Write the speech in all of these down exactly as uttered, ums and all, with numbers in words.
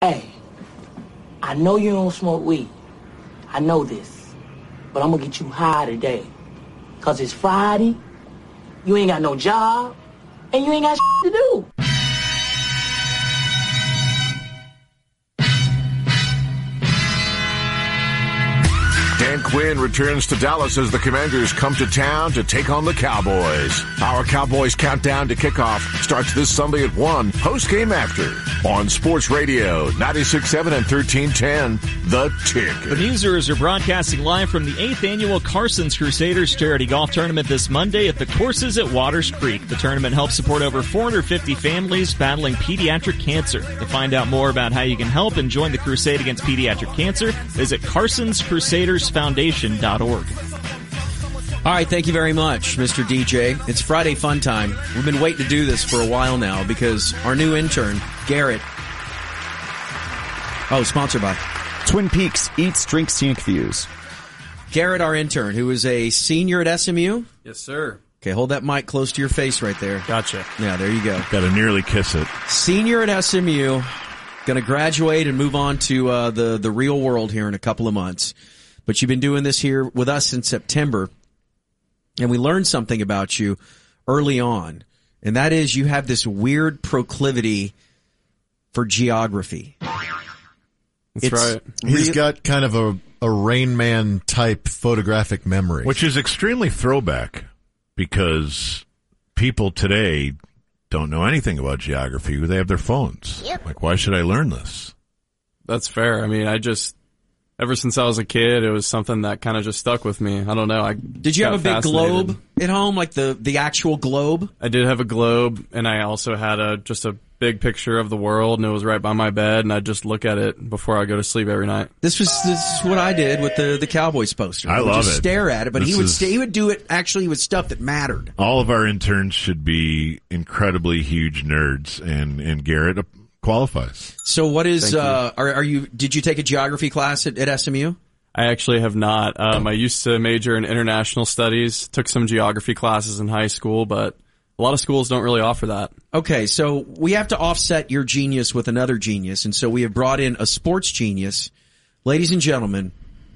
Hey, I know you don't smoke weed. I know this. But I'm gonna get you high today. Cause it's Friday, you ain't got no job, and you ain't got shit to do. Dan Quinn returns to Dallas as the Commanders come to town to take on the Cowboys. Our Cowboys countdown to kickoff starts this Sunday at one, post-game after, on Sports Radio, ninety-six point seven and thirteen ten, The Ticket. The Musers are broadcasting live from the eighth Annual Carson's Crusaders Charity Golf Tournament this Monday at the courses at Waters Creek. The tournament helps support over four hundred fifty families battling pediatric cancer. To find out more about how you can help and join the crusade against pediatric cancer, visit carsons crusaders foundation dot org. All right, thank you very much, Mister D J. It's Friday fun time. We've been waiting to do this for a while now because our new intern, Garrett. Oh, sponsored by Twin Peaks Eats, Drinks, Scenic Views. Garrett, our intern, who is a senior at S M U. Yes, sir. Okay, hold that mic close to your face right there. Gotcha. Yeah, there you go. Got to nearly kiss it. Senior at S M U, going to graduate and move on to uh, the, the real world here in a couple of months. But you've been doing this here with us since September, and we learned something about you early on, and that is you have this weird proclivity for geography. That's It's right. He's got kind of a, a Rain Man type photographic memory. Which is extremely throwback because people today don't know anything about geography. They have their phones. Yep. Like, why should I learn this? That's fair. I mean, I just, ever since I was a kid, it was something that kind of just stuck with me. I don't know. I Did you have a big globe at home, like the, the actual globe? I did have a globe, and I also had a just a big picture of the world, and it was right by my bed, and I'd just look at it before I go to sleep every night. This was this is what I did with the, the Cowboys poster. I would love just it. stare at it, but This he would is- stay, he would do it actually with stuff that mattered. All of our interns should be incredibly huge nerds, and, and Garrett qualifies. So what is, Thank you. uh, are, are you, did you take a geography class at, at S M U? I actually have not. Um, I used to major in international studies, took some geography classes in high school, but a lot of schools don't really offer that. Okay, so we have to offset your genius with another genius, and so we have brought in a sports genius. Ladies and gentlemen,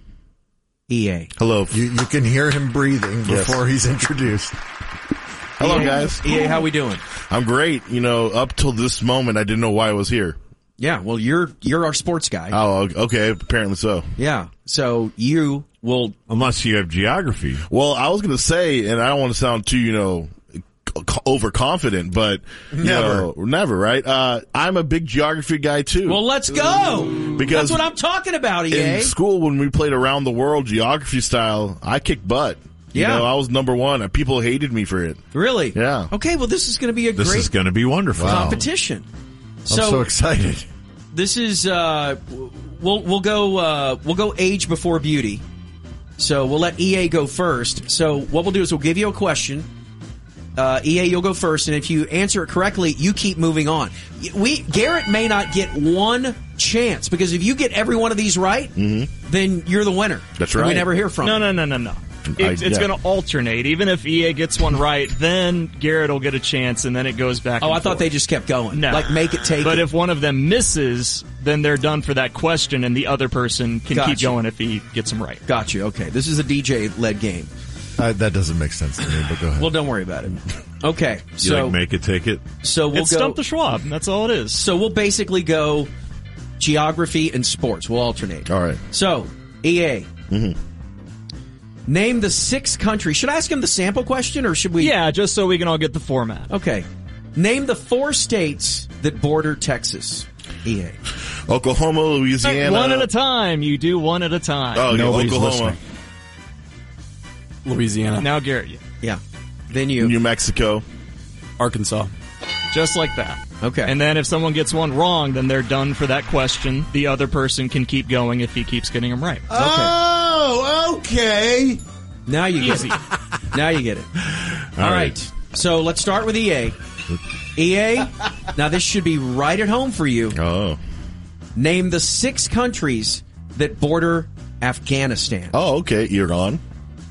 E A. Hello. You, you can hear him breathing before he's introduced. Hello, E A, guys. E A, how we doing? I'm great. You know, up till this moment, I didn't know why I was here. Yeah, well, you're you're our sports guy. Oh, okay. Apparently so. Yeah, so you will... Unless you have geography. Well, I was going to say, and I don't want to sound too, you know, c- overconfident, but you Never. know, never, right? Uh, I'm a big geography guy too. Well, let's go! Because That's what I'm talking about, E A. in school, when we played around the world geography style, I kicked butt. You Yeah. know, I was number one. People hated me for it. Really? Yeah. Okay, well, this is going to be a This great is going to be wonderful. competition. I'm so excited. This is uh, we'll we'll go uh, we'll go age before beauty. So we'll let E A go first. So what we'll do is we'll give you a question. Uh, E A, you'll go first, and if you answer it correctly, you keep moving on. We Garrett may not get one chance because if you get every one of these right, then you're the winner. That's And we right. never hear from No, him. no, no, no, no. It's, I- it's yeah. going to alternate. Even if E A gets one right, then Garrett will get a chance, and then it goes back. Oh, and I thought forth. they just kept going. No. Like make it take. But it. if one of them misses, then they're done for that question, and the other person can Gotcha. keep going if he gets them right. Got you. Okay, this is a D J-led game. Uh, that doesn't make sense to me, but go ahead. Well, don't worry about it. Okay, You so like make it, take it? so we'll it's go. Stump the Schwab. and That's all it is. So we'll basically go geography and sports. We'll alternate. All right. So, E A. Name the six countries. Should I ask him the sample question or should we? Yeah, just so we can all get the format. Okay. Name the four states that border Texas. E A. Oklahoma, Louisiana. One at a time. You do one at a time. Oh, yeah, Nobody's Oklahoma, listening. Louisiana. Now, Garrett, you. Yeah. Then you. New Mexico. Arkansas. Just like that. Okay. And then if someone gets one wrong, then they're done for that question. The other person can keep going if he keeps getting them right. Oh, okay. Now you get Easy. it. Now you get it. All All right. right. So let's start with E A. E A. Now this should be right at home for you. Oh. Name the six countries that border Afghanistan. Oh, okay. Iran.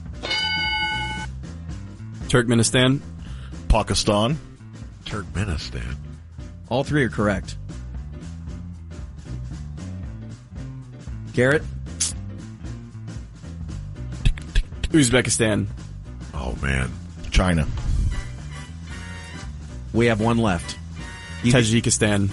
Turkmenistan. Pakistan. Turkmenistan. All three are correct. Garrett? Uzbekistan. Oh, man. China. We have one left. You Tajikistan.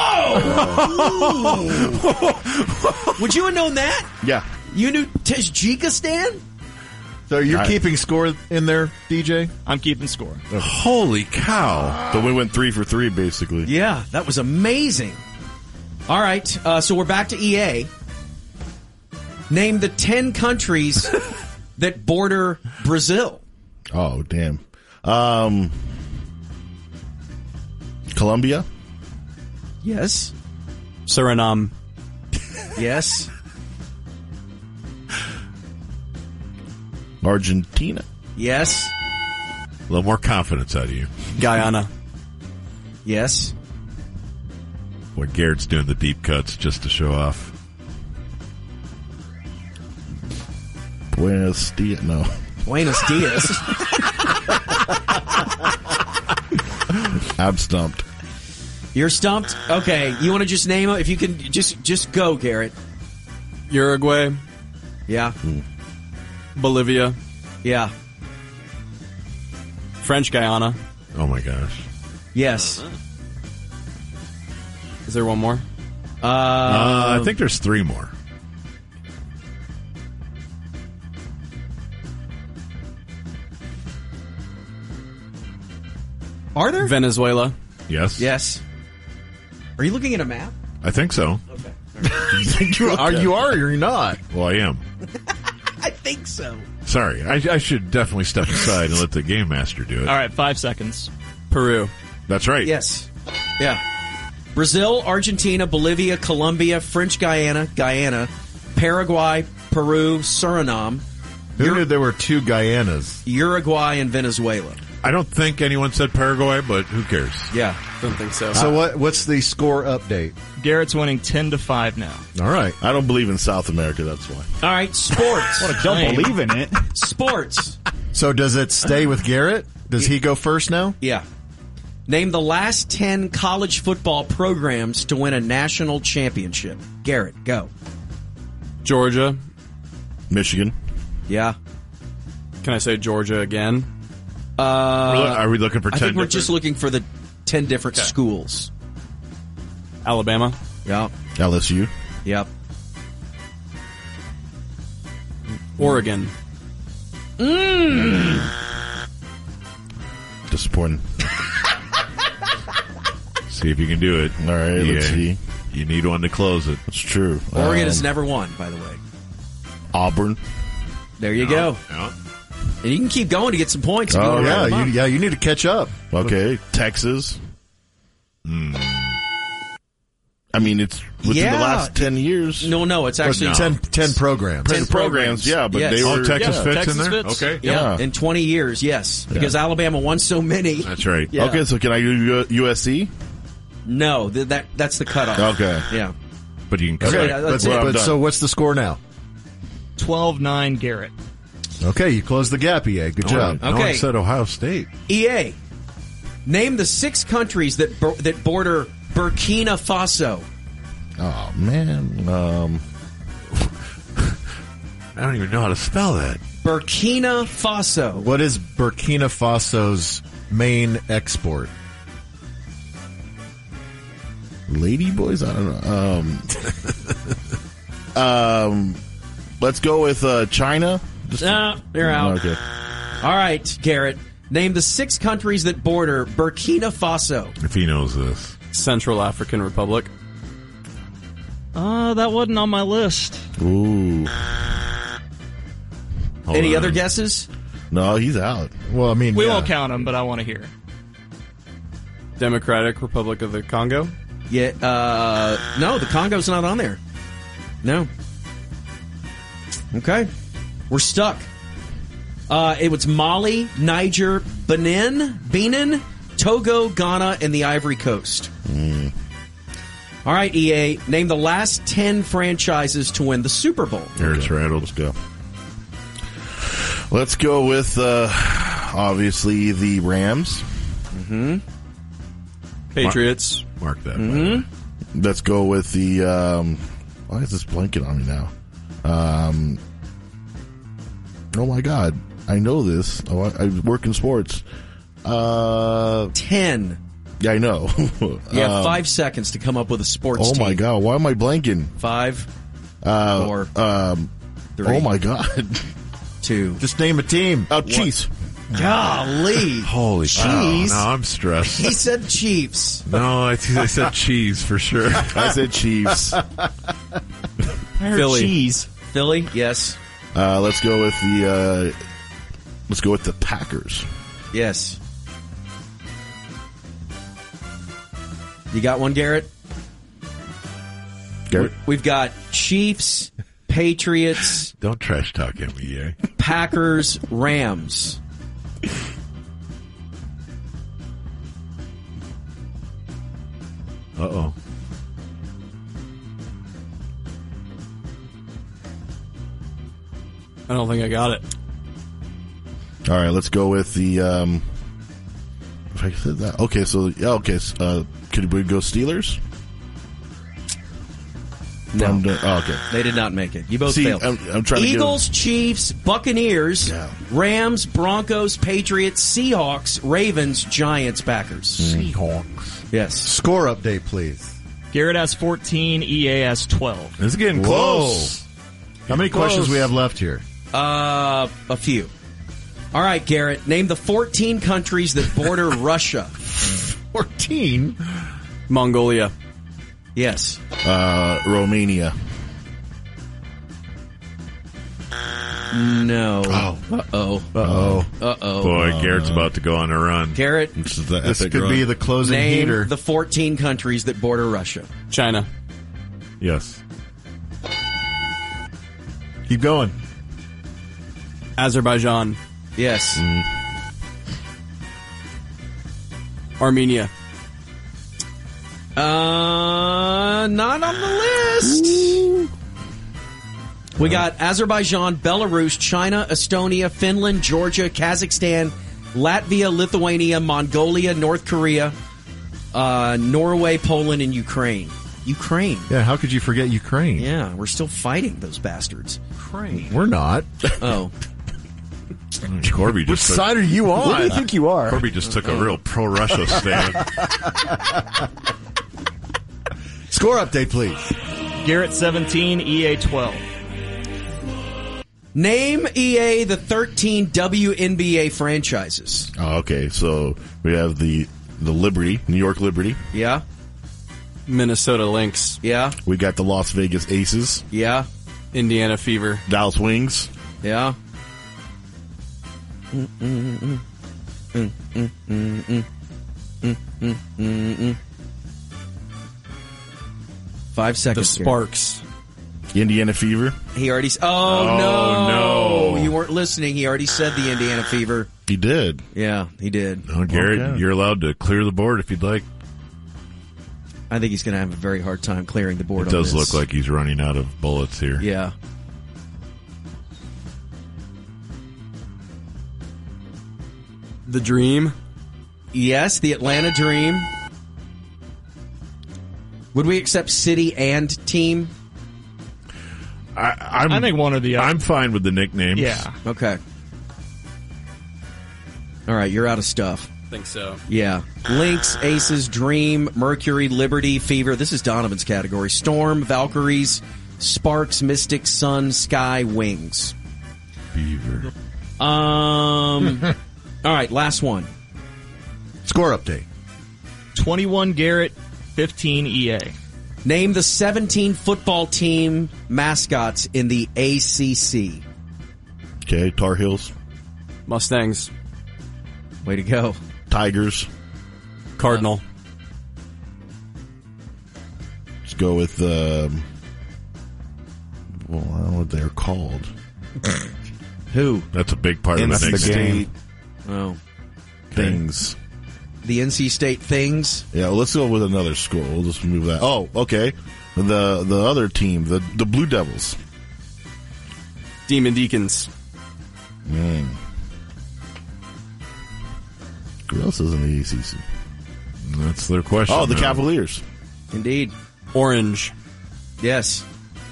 Whoa! Would you have known that? Yeah. You knew Tajikistan? So you're I- keeping score in there, D J? I'm keeping score. Holy cow. So we went three for three, basically. Yeah, that was amazing. All right, uh, so we're back to E A. Name the ten countries that border Brazil. Oh, damn. Um, Colombia. Yes. Suriname. Yes. Argentina. Yes. A little more confidence out of you. Guyana. Yes. Boy, Garrett's doing the deep cuts just to show off. Buenos Dias. No. Buenos Dias. I'm stumped. You're stumped? Okay, you want to just name them? If you can, just just go, Garrett. Uruguay. Yeah. Bolivia. Yeah. French Guyana. Oh, my gosh. Yes. Is there one more? Uh, Uh, I think there's three more. Are there? Venezuela. Yes? Yes. Are you looking at a map? I think so. You are, you are or you're not? Well, I am. I think so. Sorry. I, I should definitely step aside and let the game master do it. All right, five seconds. Peru. That's right. Yes. Yeah. Brazil, Argentina, Bolivia, Colombia, French Guyana, Guyana, Paraguay, Peru, Suriname, Who knew there were two Guyanas? Uruguay, and Venezuela. I don't think anyone said Paraguay, but who cares? Yeah. Don't think so. So what? What's the score update? Garrett's winning ten to five now. All right. I don't believe in South America, that's why. All right, sports. What a Don't claim. believe in it. Sports. So does it stay with Garrett? Does he go first now? Yeah. Name the last ten college football programs to win a national championship. Garrett, go. Georgia. Michigan. Yeah. Can I say Georgia again? Uh, Are we looking for I ten think we're different- just looking for the ten different schools. Alabama. Yep. L S U. Yep. Oregon. Disappointing. See if you can do it. All right, let's Yeah. see. You need one to close it. It's true. Oregon Um, has never won, by the way. Auburn. There you go. Yeah. And you can keep going to get some points. if you Oh, wanna Yeah, wrap them you, up. yeah. You need to catch up. Okay. Texas. I mean, it's within Yeah. the last ten years. No, no, it's actually no. Ten, ten programs. ten programs, yeah, but Yes. they Oh, were Texas yeah. fits Texas in there? fits. Okay. Yeah, Yeah. in twenty years, yes. Because Alabama won so many. That's right. Yeah. Okay, so can I do U S C? No, th- that that's the cutoff. Okay. Yeah. But you can Okay, cut yeah, it. that's but, it. I'm but done. so what's the score now? twelve nine Garrett. Okay, you closed the gap, E A. Good job. No one Okay. said Ohio State. E A, name the six countries that bor- that border Burkina Faso. Oh man. Um, I don't even know how to spell that. Burkina Faso. What is Burkina Faso's main export? Lady boys? I don't know. Um, um, let's go with uh, China. Just- Nah, they're out. Okay. All right, Garrett. Name the six countries that border Burkina Faso. If he knows this. Central African Republic. Uh, that wasn't on my list. Ooh. Hold Any on. other guesses? No, he's out. Well, I mean, We yeah. won't count them, but I want to hear. Democratic Republic of the Congo. Yeah. Uh, no, the Congo's not on there. No. Okay. We're stuck. Uh, it was Mali, Niger, Benin, Benin, Togo, Ghana, and the Ivory Coast. All right, E A, name the last ten franchises to win the Super Bowl. Garrett's rattled. Let's go. Let's go with uh, obviously the Rams. Patriots. Mark that. Let's go with the um, Why is this blanket on me now? Um, oh my God. I know this. Oh, I, I work in sports. Uh, Ten. Yeah, I know. You have um, five seconds to come up with a sports Oh team. my God. Why am I blanking? Five, Uh, four, um, three, oh my God. two. Just name a team. Oh, Chiefs. Golly. Holy Cheese. cow. Now I'm stressed. He said Chiefs. No, I, th- I said cheese for sure. I said Chiefs. Philly. Cheese. Philly, yes. Uh, let's go with the, uh, let's go with the Packers. Yes. You got one, Garrett? Garrett? We've got Chiefs, Patriots, Don't trash talk at me, eh? Packers, Rams. Uh-oh. I don't think I got it. All right, let's go with the, um, if I said that. Okay, so, yeah, okay. So, uh, could we go Steelers? No. From the- oh, okay. They did not make it. You both See, failed. I'm, I'm trying Eagles, to Chiefs, Buccaneers, Yeah. Rams, Broncos, Patriots, Seahawks, Ravens, Giants, Packers. Seahawks. Yes. Score update, please. Garrett has fourteen, E A has twelve. It's getting Whoa. close. How many Close. questions we have left here? Uh, a few. All right, Garrett. Name the fourteen countries that border Russia. fourteen? Mongolia. Yes. Uh, Romania. No. Oh. Uh-oh. Uh-oh. Uh-oh. Boy, Garrett's about to go on a run. Garrett, This is the This epic could run. be the closing name heater. the fourteen countries that border Russia. China. Yes. Keep going. Azerbaijan. Yes. Armenia. Uh, not on the list. We got Azerbaijan, Belarus, China, Estonia, Finland, Georgia, Kazakhstan, Latvia, Lithuania, Mongolia, North Korea, uh, Norway, Poland, and Ukraine. Ukraine. Yeah, how could you forget Ukraine? Yeah, we're still fighting those bastards. Ukraine. We're not. Oh. Corby Which just took, side are you on? What do you think you are? Corby just took a real pro-Russia stand. Score update, please. Garrett seventeen, E A twelve. Name, E A, the thirteen W N B A franchises. Oh, okay, so we have the the Liberty, New York Liberty. Yeah? Minnesota Lynx. Yeah? We got the Las Vegas Aces, Yeah? Indiana Fever. Dallas Wings, Yeah? Five The seconds. Garrett. Sparks. Indiana Fever. He already. s- Oh, Oh, no! no. You weren't listening. He already said the Indiana Fever. He did. Yeah, he did. Oh, Garrett, Okay. you're allowed to clear the board if you'd like. I think he's going to have a very hard time clearing the board. It does on this. look like he's running out of bullets here. Yeah. The Dream. Yes, the Atlanta Dream. Would we accept city and team? I, I'm, I think one or the other. I'm fine with the nicknames. Yeah. Okay. All right, you're out of stuff. I think so. Yeah. Lynx, Aces, Dream, Mercury, Liberty, Fever. This is Donovan's category. Storm, Valkyries, Sparks, Mystics, Sun, Sky, Wings. Beaver. Um. All right, last one. Score update. twenty-one Garrett, fifteen E A. Name the seventeen football team mascots in the A C C. Okay, Tar Heels, Mustangs. Way to go. Tigers. Cardinal. Let's go with, um, well, I don't know what they're called. Who? That's a big part of N the C nickname. State Oh. things. The N C State Things. Yeah, well, let's go with another school. We'll just move that. Oh, okay. The the other team, the the Blue Devils. Demon Deacons. Mm. Who else is in the A C C? That's their question. Oh, the now. Cavaliers. Indeed. Orange. Yes.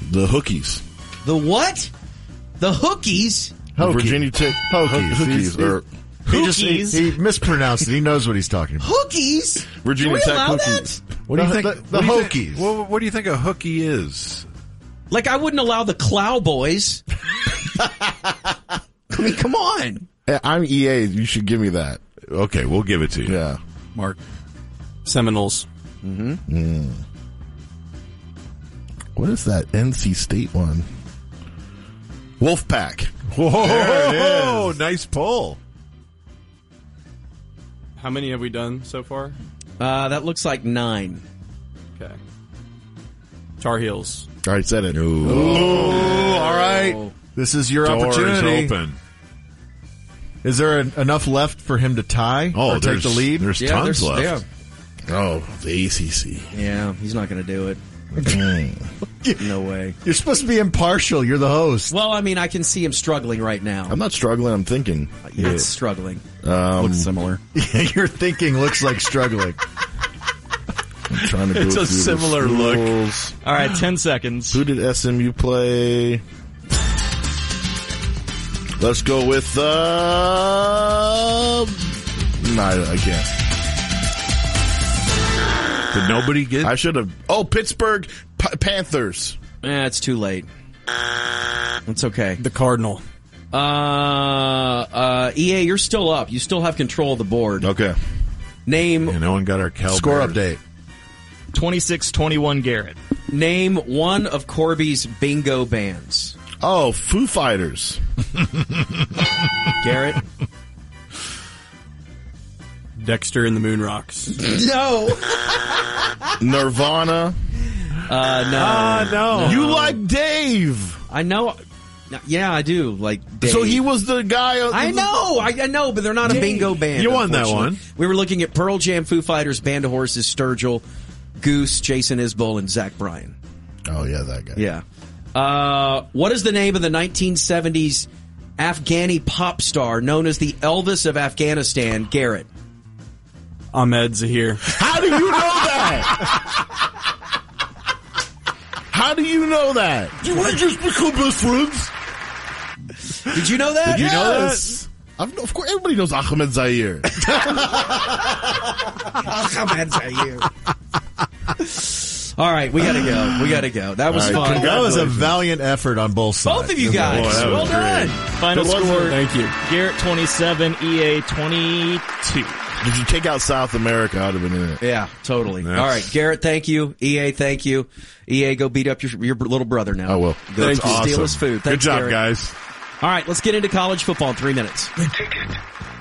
The Hokies. The what? The Hokies? The Virginia Tech Hokies. Hokies. He- Or He just he, he mispronounced it. He knows what he's talking about. Hookies? Virginia Do we Tech allow Hokies. that? What do you The- think? the- the what do you Hokies. think- What, what do you think a hookie is? Like, I wouldn't allow the Clowboys. I mean, come on. Eh, I'm E A. You should give me that. Okay, we'll give it to you. Yeah. Mark. Seminoles. Mm. What is that N C State one? Wolfpack. Whoa, There it is. nice pull. How many have we done so far? Uh, that looks like nine. Okay. Tar Heels. All right, said it. Ooh, all right. This is your Door opportunity. is open. Is there an, enough left for him to tie Oh, or take there's- the lead? there's Yeah, tons there's- left. Oh, the A C C. Yeah, yeah, he's not going to do it. No way. You're supposed to be impartial. You're the host. Well, I mean, I can see him struggling right now. I'm not struggling. I'm thinking. He's struggling. Um, Looks similar. Your thinking looks like struggling. I'm trying to go It's a through the similar look. schools. All right, ten seconds. Who did S M U play? Let's go with uh no, I can't. Did nobody get? I should have. Oh, Pittsburgh P- Panthers. Eh, it's too late. It's okay. The Cardinal. Uh, uh, E A, you're still up. You still have control of the board. Okay. Name Yeah, no one got our Cal Score Bears. update. twenty-six twenty-one Garrett. Name one of Corby's bingo bands. Oh, Foo Fighters. Garrett? Dexter and the Moon Rocks. No. Nirvana. Uh, no. Ah, no. You like Dave. I know. Yeah, I do. Like Dave. So he was the guy. on- I know, I, I know, but they're not a bingo band. You won that unfortunately. one. We were looking at Pearl Jam, Foo Fighters, Band of Horses, Sturgill, Goose, Jason Isbell, and Zach Bryan. Oh yeah, that guy. Yeah. Uh, what is the name of the nineteen seventies Afghani pop star known as the Elvis of Afghanistan? Garrett. Ahmed Zahir. How do you know that? How do you know that? Did we just become best friends? Did you know that? Did you know Yes. that? I've, of course, everybody knows Ahmed Zaire. Ahmed Zaire. All right, we gotta go. We gotta go. That was All right, fun. That was a valiant effort on both sides. Both of you guys. Boy, that well was done. Final Good luck, score. sir. Thank you. Garrett twenty-seven, E A twenty-two. Did you take out South America? I'd have been in it. Yeah, totally. Yes. All right, Garrett, thank you. E A, thank you. E A, go beat up your, your little brother now. I will. Go That's steal awesome. his food. Good Thanks, job, Garrett. guys. All right, let's get into college football in three minutes. The Ticket.